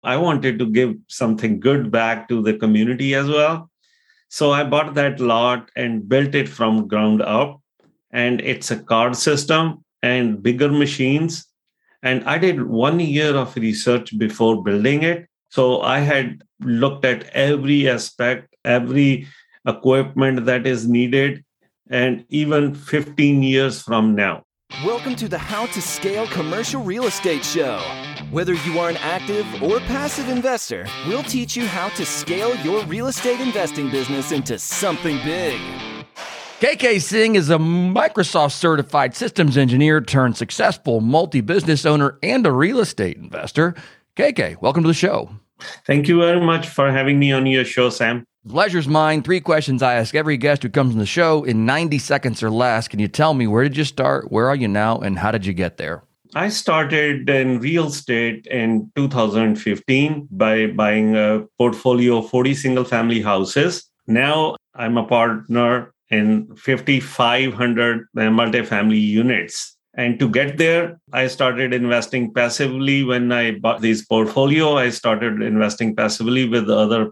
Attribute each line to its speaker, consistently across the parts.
Speaker 1: I wanted to give something good back to the community as well. So I bought that lot and built it from ground up. And it's a card system and bigger machines. And I did 1 year of research before building it. So I had looked at every aspect, every equipment that is needed, and even 15 years from now.
Speaker 2: Welcome to the How to Scale Commercial Real Estate Show. Whether you are an active or passive investor, we'll teach you how to scale your real estate investing business into something big.
Speaker 3: KK Singh is a Microsoft certified systems engineer turned successful multi-business owner and a real estate investor. KK, welcome to the show.
Speaker 1: Thank you very much for having me on your show, Sam.
Speaker 3: Pleasure's mine. 3 questions I ask every guest who comes on the show in 90 seconds or less. Can you tell me, where did you start? Where are you now? And how did you get there?
Speaker 1: I started in real estate in 2015 by buying a portfolio of 40 single-family houses. Now I'm a partner in 5,500 multifamily units. And to get there, I started investing passively. When I bought this portfolio, I started investing passively with other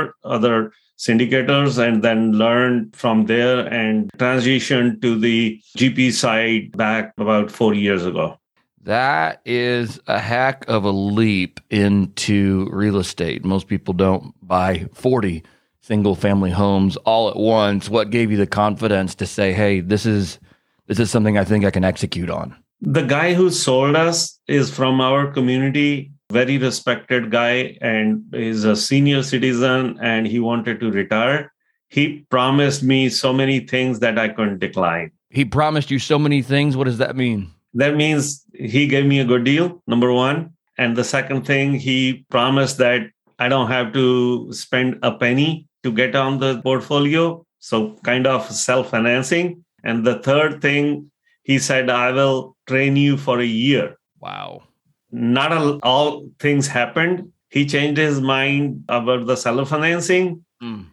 Speaker 1: syndicators, and then learned from there and transitioned to the GP side back about 4 years ago.
Speaker 3: That is a heck of a leap into real estate. Most people don't buy 40 single family homes all at once. What gave you the confidence to say, hey, this is something I think I can execute on?
Speaker 1: The guy who sold us is from our community, very respected guy, and is a senior citizen, and he wanted to retire. He promised me so many things that I couldn't decline.
Speaker 3: He promised you so many things. What does that mean?
Speaker 1: That means he gave me a good deal, number one. And the second thing, he promised that I don't have to spend a penny to get on the portfolio. So kind of self-financing. And the third thing, he said, I will train you for a year.
Speaker 3: Wow.
Speaker 1: Not all things happened. He changed his mind about the self-financing.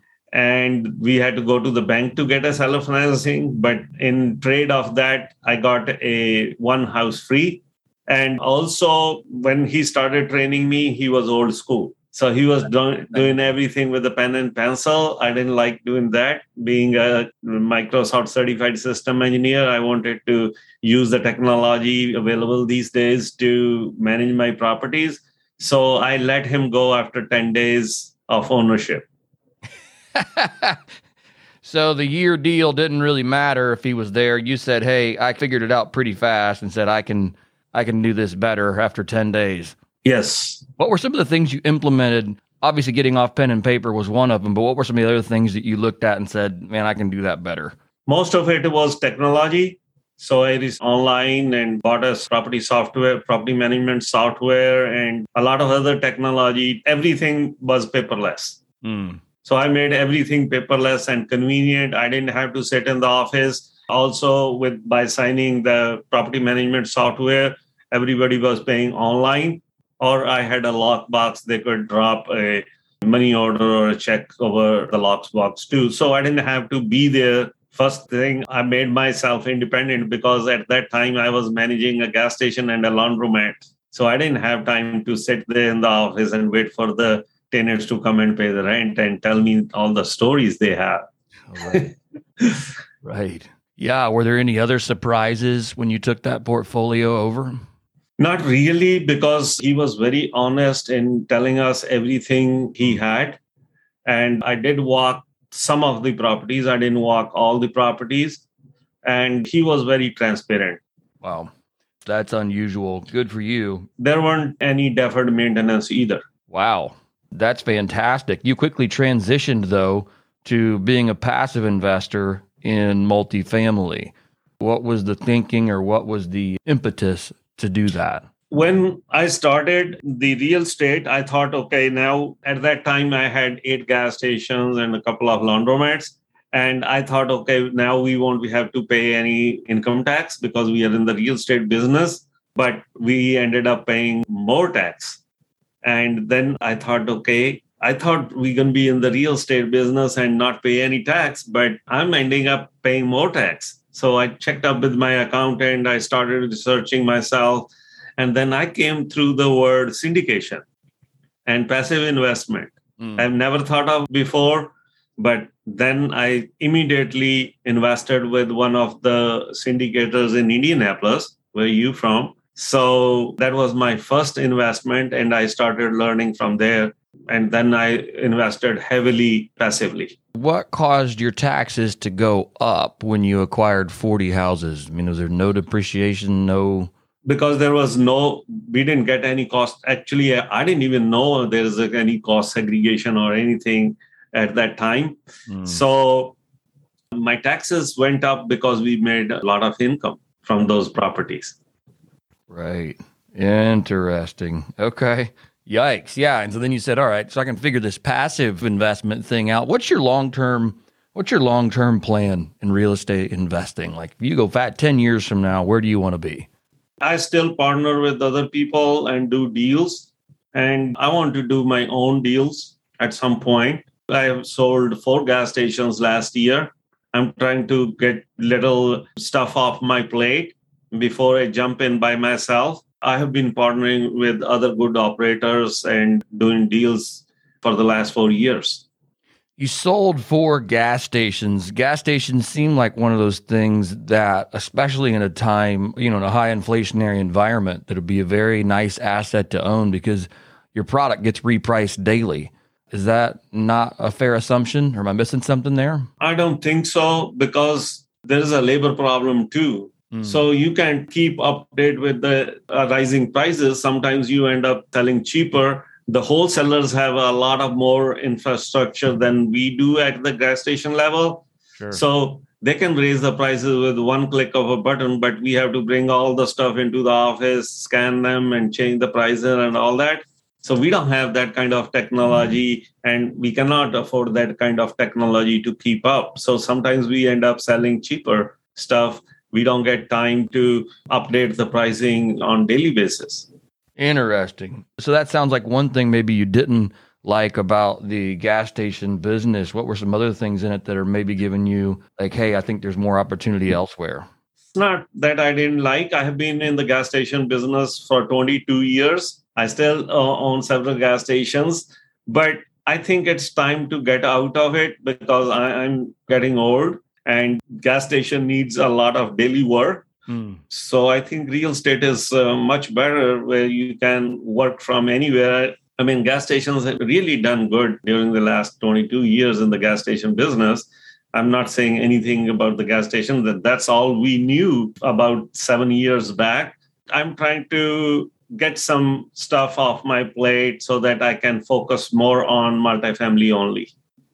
Speaker 1: And we had to go to the bank to get a self-financing. But in trade of that, I got a one house free. And also, when he started training me, he was old school. So he was doing everything with a pen and pencil. I didn't like doing that. Being a Microsoft certified system engineer, I wanted to use the technology available these days to manage my properties. So I let him go after 10 days of ownership.
Speaker 3: So the year deal didn't really matter if he was there. You said, hey, I figured it out pretty fast and said, I can do this better after 10 days.
Speaker 1: Yes.
Speaker 3: What were some of the things you implemented? Obviously, getting off pen and paper was one of them, but what were some of the other things that you looked at and said, man, I can do that better?
Speaker 1: Most of it was technology. So I was online and bought a property management software, and a lot of other technology. Everything was paperless. So I made everything paperless and convenient. I didn't have to sit in the office. Also, by signing the property management software, everybody was paying online. Or I had a lockbox. They could drop a money order or a check over the lockbox too. So I didn't have to be there. First thing, I made myself independent because at that time I was managing a gas station and a laundromat. So I didn't have time to sit there in the office and wait for the tenants to come and pay the rent and tell me all the stories they have.
Speaker 3: Right. Right. Yeah. Were there any other surprises when you took that portfolio over?
Speaker 1: Not really, because he was very honest in telling us everything he had. And I did walk some of the properties. I didn't walk all the properties. And he was very transparent.
Speaker 3: Wow. That's unusual. Good for you.
Speaker 1: There weren't any deferred maintenance either.
Speaker 3: Wow. That's fantastic. You quickly transitioned, though, to being a passive investor in multifamily. What was the thinking, or what was the impetus to do that?
Speaker 1: When I started the real estate, I thought, okay, now at that time I had 8 gas stations and a couple of laundromats. And I thought, okay, now we won't have to pay any income tax because we are in the real estate business. But we ended up paying more tax. And then I thought, okay, I thought we're going to be in the real estate business and not pay any tax, but I'm ending up paying more tax. So I checked up with my accountant. I started researching myself. And then I came through the word syndication. and passive investment. I've never thought of before, but then I immediately invested with one of the syndicators in Indianapolis, where you from. So that was my first investment, and I started learning from there. And then I invested heavily passively.
Speaker 3: What caused your taxes to go up when you acquired 40 houses? I mean, was there no depreciation, no?
Speaker 1: Because we didn't get any cost. Actually, I didn't even know there's any cost segregation or anything at that time. So my taxes went up because we made a lot of income from those properties.
Speaker 3: Right. Interesting. Okay. Yikes. Yeah. And so then you said, all right, so I can figure this passive investment thing out. What's your long-term plan in real estate investing? Like if you go 10 years from now, where do you want to be?
Speaker 1: I still partner with other people and do deals. And I want to do my own deals at some point. I have sold 4 gas stations last year. I'm trying to get little stuff off my plate before I jump in by myself. I have been partnering with other good operators and doing deals for the last 4 years.
Speaker 3: You sold 4 gas stations. Gas stations seem like one of those things that, especially in a time, in a high inflationary environment, that would be a very nice asset to own because your product gets repriced daily. Is that not a fair assumption? Or am I missing something there?
Speaker 1: I don't think so, because there is a labor problem too. So you can keep updated with the rising prices. Sometimes you end up selling cheaper. The wholesalers have a lot of more infrastructure than we do at the gas station level.
Speaker 3: Sure.
Speaker 1: So they can raise the prices with one click of a button, but we have to bring all the stuff into the office, scan them, and change the prices and all that. So we don't have that kind of technology, and we cannot afford that kind of technology to keep up. So sometimes we end up selling cheaper stuff. We don't get time to update the pricing on daily basis.
Speaker 3: Interesting. So that sounds like one thing maybe you didn't like about the gas station business. What were some other things in it that are maybe giving you like, hey, I think there's more opportunity elsewhere?
Speaker 1: It's not that I didn't like. I have been in the gas station business for 22 years. I still own several gas stations, but I think it's time to get out of it because I'm getting old. And gas station needs a lot of daily work. So I think real estate is much better where you can work from anywhere. I mean, gas stations have really done good during the last 22 years in the gas station business. I'm not saying anything about the gas station. That's all we knew about 7 years back. I'm trying to get some stuff off my plate so that I can focus more on multifamily only.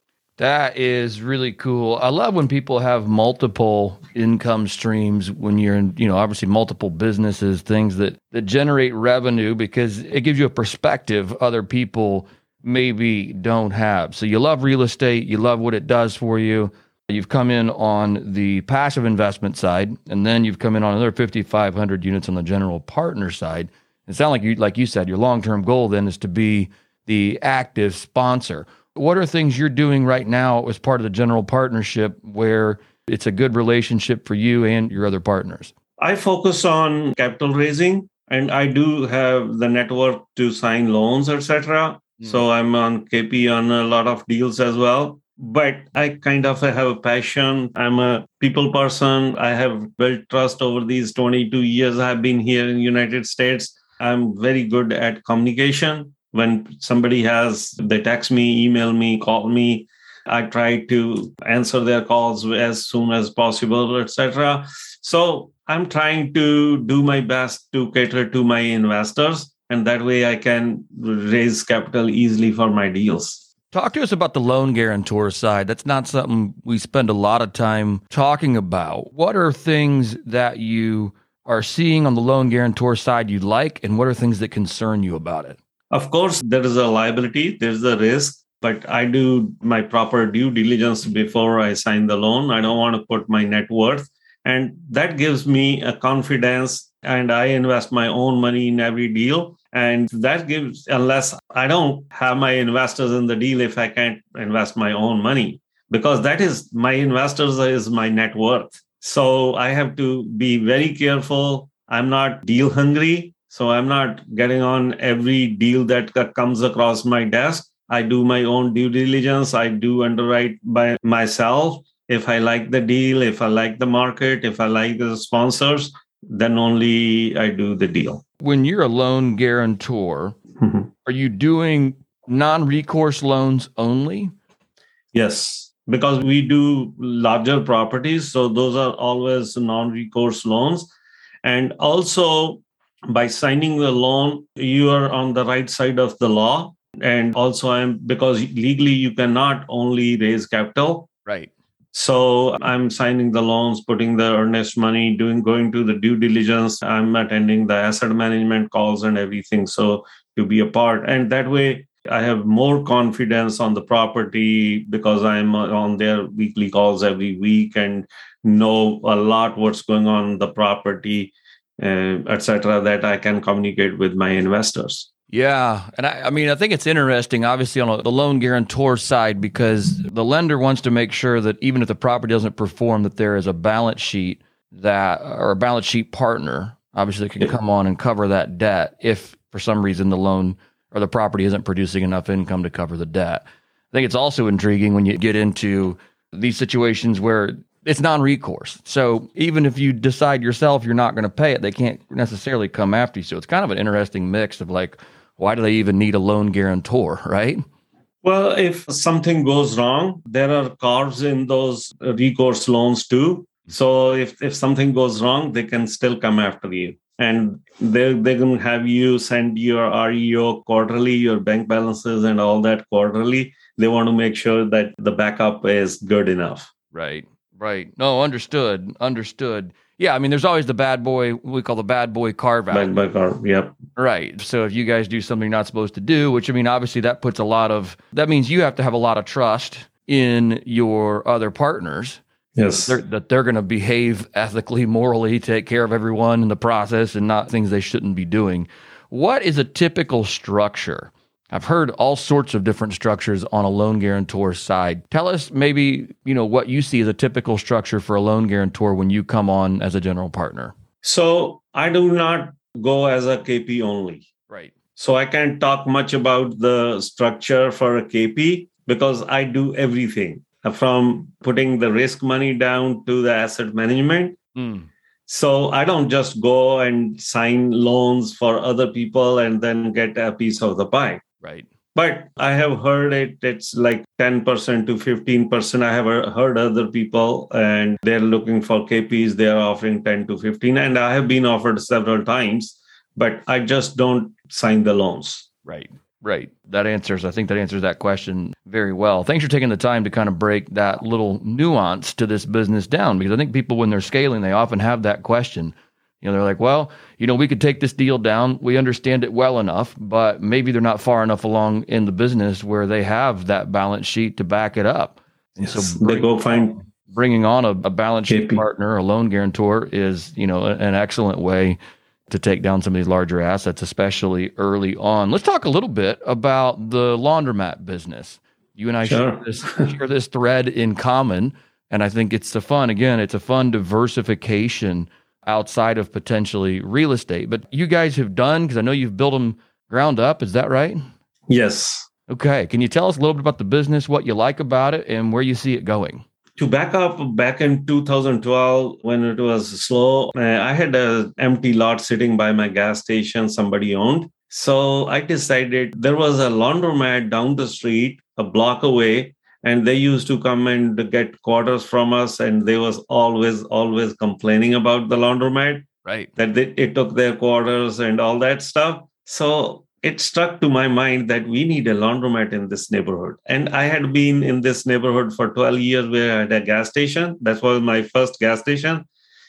Speaker 3: That is really cool. I love when people have multiple income streams when you're in, obviously multiple businesses, things that generate revenue because it gives you a perspective other people maybe don't have. So you love real estate. You love what it does for you. You've come in on the passive investment side, and then you've come in on another 5,500 units on the general partner side. It sounds like you said, your long-term goal then is to be the active sponsor. What are things you're doing right now as part of the general partnership where it's a good relationship for you and your other partners?
Speaker 1: I focus on capital raising, and I do have the network to sign loans, etc. So I'm on KP on a lot of deals as well. But I kind of have a passion. I'm a people person. I have built trust over these 22 years I've been here in the United States. I'm very good at communication. When somebody they text me, email me, call me, I try to answer their calls as soon as possible, etc. So I'm trying to do my best to cater to my investors, and that way I can raise capital easily for my deals.
Speaker 3: Talk to us about the loan guarantor side. That's not something we spend a lot of time talking about. What are things that you are seeing on the loan guarantor side you like, and what are things that concern you about it?
Speaker 1: Of course, there is a liability, there's a risk, but I do my proper due diligence before I sign the loan. I don't want to put my net worth. And that gives me a confidence, and I invest my own money in every deal. And that gives, unless I don't have my investors in the deal, if I can't invest my own money, because that is my investors is my net worth. So I have to be very careful. I'm not deal hungry. So I'm not getting on every deal that comes across my desk. I do my own due diligence. I do underwrite by myself. If I like the deal, if I like the market, if I like the sponsors, then only I do the deal.
Speaker 3: When you're a loan guarantor, are you doing non-recourse loans only?
Speaker 1: Yes, because we do larger properties. So those are always non-recourse loans. And also, by signing the loan, you are on the right side of the law. And also, because legally you cannot only raise capital.
Speaker 3: Right.
Speaker 1: So I'm signing the loans, putting the earnest money, going to the due diligence. I'm attending the asset management calls and everything. So to be a part. And that way, I have more confidence on the property because I'm on their weekly calls every week and know a lot what's going on in the property, etc., that I can communicate with my investors.
Speaker 3: Yeah. And I mean, I think it's interesting, obviously, on the loan guarantor side, because the lender wants to make sure that even if the property doesn't perform, that there is a balance sheet or a balance sheet partner, obviously, that can come on and cover that debt if for some reason the loan or the property isn't producing enough income to cover the debt. I think it's also intriguing when you get into these situations where it's non-recourse. So even if you decide yourself you're not going to pay it, they can't necessarily come after you. So it's kind of an interesting mix of like, why do they even need a loan guarantor, right?
Speaker 1: Well, if something goes wrong, there are carves in those recourse loans too. So if something goes wrong, they can still come after you. And they're going to have you send your REO quarterly, your bank balances and all that quarterly. They want to make sure that the backup is good enough.
Speaker 3: Right. No, understood. Yeah, I mean, there's always the bad boy, we call the bad boy carve out.
Speaker 1: Bad boy carve, yep.
Speaker 3: Right. So if you guys do something you're not supposed to do, which, I mean, obviously that means you have to have a lot of trust in your other partners.
Speaker 1: Yes.
Speaker 3: That they're going to behave ethically, morally, take care of everyone in the process and not things they shouldn't be doing. What is a typical structure? I've heard all sorts of different structures on a loan guarantor side. Tell us maybe, what you see as a typical structure for a loan guarantor when you come on as a general partner.
Speaker 1: So I do not go as a KP only.
Speaker 3: Right.
Speaker 1: So I can't talk much about the structure for a KP because I do everything from putting the risk money down to the asset management. So I don't just go and sign loans for other people and then get a piece of the pie.
Speaker 3: Right.
Speaker 1: But I have heard it's like 10% to 15%. I have heard other people and they're looking for KPs. They're offering 10 to 15. And I have been offered several times, but I just don't sign the loans.
Speaker 3: Right. I think that answers that question very well. Thanks for taking the time to kind of break that little nuance to this business down, because I think people, when they're scaling, they often have that question. They're like, well, we could take this deal down. We understand it well enough, but maybe they're not far enough along in the business where they have that balance sheet to back it up. And
Speaker 1: yes, so bringing
Speaker 3: on a balance sheet partner, a loan guarantor is, an excellent way to take down some of these larger assets, especially early on. Let's talk a little bit about the laundromat business. You and I share this thread in common, and I think it's a fun diversification outside of potentially real estate. But you guys have done, because I know you've built them ground up, is that right?
Speaker 1: Yes.
Speaker 3: Okay. Can you tell us a little bit about the business, what you like about it, and where you see it going?
Speaker 1: To back up, back in 2012, when it was slow, I had an empty lot sitting by my gas station somebody owned. So I decided there was a laundromat down the street, a block away, and they used to come and get quarters from us. And they was always complaining about the laundromat,
Speaker 3: right?
Speaker 1: That it took their quarters and all that stuff. So it struck to my mind that we need a laundromat in this neighborhood. And I had been in this neighborhood for 12 years where I had a gas station. That was my first gas station.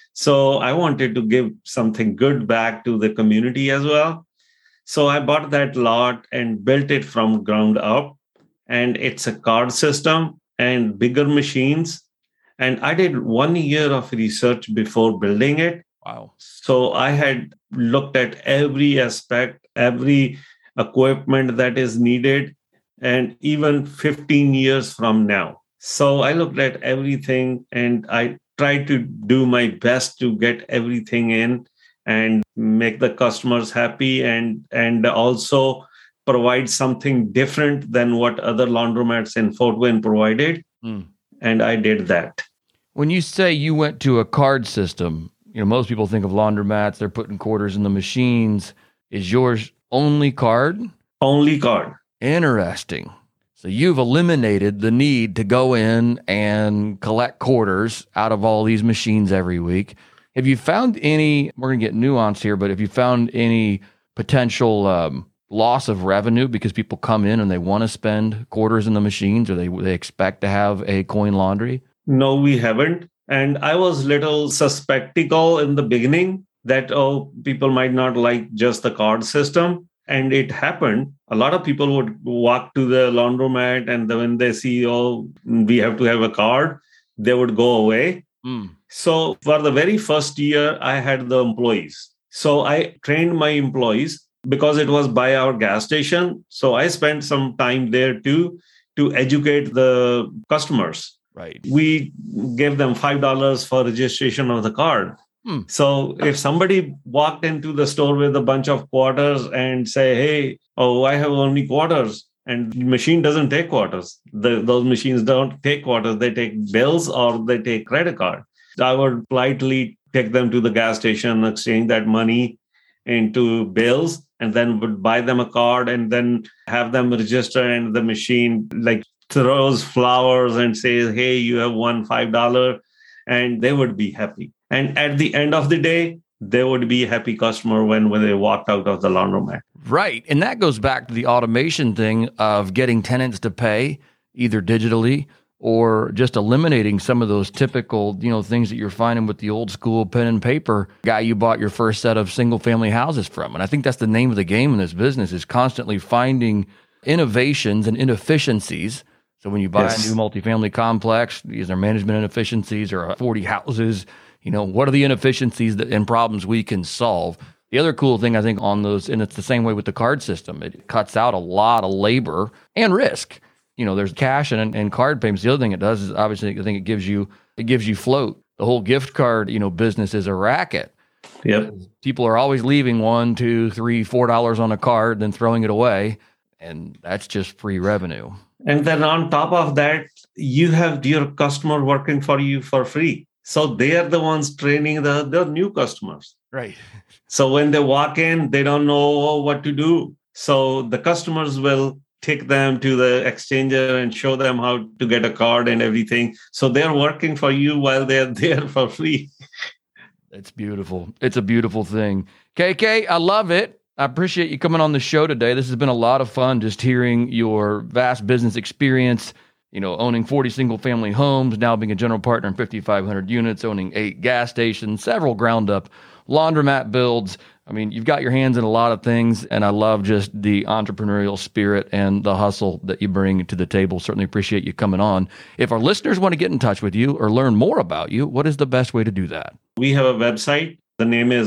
Speaker 1: So I wanted to give something good back to the community as well. So I bought that lot and built it from ground up. And it's a card system and bigger machines. And I did 1 year of research before building it.
Speaker 3: Wow.
Speaker 1: So I had looked at every aspect, every equipment that is needed, and even 15 years from now. So I looked at everything and I tried to do my best to get everything in and make the customers happy and also provide something different than what other laundromats in Fort Wayne provided. And I did that.
Speaker 3: When you say you went to a card system, most people think of laundromats, they're putting quarters in the machines. Is yours only card?
Speaker 1: Only card.
Speaker 3: Interesting. So you've eliminated the need to go in and collect quarters out of all these machines every week. Have you found any, we're going to get nuanced here, but have you found any potential loss of revenue because people come in and they want to spend quarters in the machines, or they expect to have a coin laundry?
Speaker 1: No, we haven't. And I was little suspectical in the beginning that, people might not like just the card system. And it happened. A lot of people would walk to the laundromat, and when they see, we have to have a card, they would go away. So for the very first year, I had the employees. So I trained my employees because it was by our gas station. So I spent some time there too to educate the customers.
Speaker 3: Right. We
Speaker 1: gave them $5 for registration of the card. So if somebody walked into the store with a bunch of quarters and say, hey, I have only quarters, and the machine doesn't take quarters. Those machines don't take quarters. They take bills or they take credit card. I would politely take them to the gas station, exchange that money into bills, and then would buy them a card and then have them register, and the machine throws flowers and says, hey, you have won $5, and they would be happy. And at the end of the day, they would be a happy customer when they walked out of the laundromat.
Speaker 3: Right. And that goes back to the automation thing of getting tenants to pay either digitally or just eliminating some of those typical, things that you're finding with the old school pen and paper guy you bought your first set of single family houses from. And I think that's the name of the game in this business, is constantly finding innovations and inefficiencies. So when you buy a new multifamily complex, these are management inefficiencies, or 40 houses, what are the inefficiencies and problems we can solve? The other cool thing I think on those, and it's the same way with the card system, it cuts out a lot of labor and risk. There's cash and card payments. The other thing it does is, obviously, I think it gives you float. The whole gift card, business is a racket.
Speaker 1: Yep.
Speaker 3: People are always leaving $1, $2, $3, $4 on a card, then throwing it away. And that's just free revenue.
Speaker 1: And then on top of that, you have your customer working for you for free. So they are the ones training the new customers.
Speaker 3: Right.
Speaker 1: So when they walk in, they don't know what to do. So the customers will take them to the exchanger and show them how to get a card and everything. So they're working for you while they're there for free.
Speaker 3: It's beautiful. It's a beautiful thing. KK, I love it. I appreciate you coming on the show today. This has been a lot of fun, just hearing your vast business experience, owning 40 single-family homes, now being a general partner in 5,500 units, owning 8 gas stations, several ground-up laundromat builds. I mean, you've got your hands in a lot of things, and I love just the entrepreneurial spirit and the hustle that you bring to the table. Certainly appreciate you coming on. If our listeners want to get in touch with you or learn more about you, what is the best way to do that?
Speaker 1: We have a website. The name is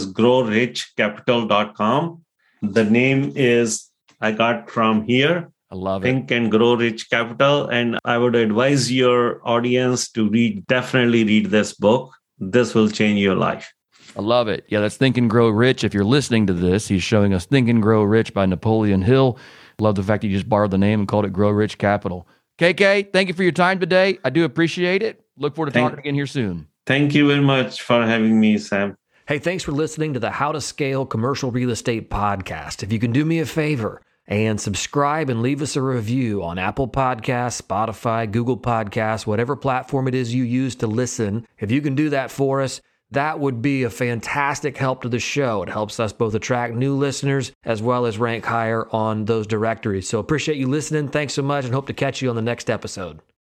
Speaker 1: growrichcapital.com. The name is, I got from here.
Speaker 3: I love it.
Speaker 1: Think and Grow Rich Capital. And I would advise your audience to definitely read this book. This will change your life.
Speaker 3: I love it. Yeah, that's Think and Grow Rich. If you're listening to this, he's showing us Think and Grow Rich by Napoleon Hill. Love the fact that you just borrowed the name and called it Grow Rich Capital. KK, thank you for your time today. I do appreciate it. Look forward to talking again here soon.
Speaker 1: Thank you very much for having me, Sam.
Speaker 4: Hey, thanks for listening to the How to Scale Commercial Real Estate podcast. If you can do me a favor and subscribe and leave us a review on Apple Podcasts, Spotify, Google Podcasts, whatever platform it is you use to listen, if you can do that for us, that would be a fantastic help to the show. It helps us both attract new listeners as well as rank higher on those directories. So appreciate you listening. Thanks so much, and hope to catch you on the next episode.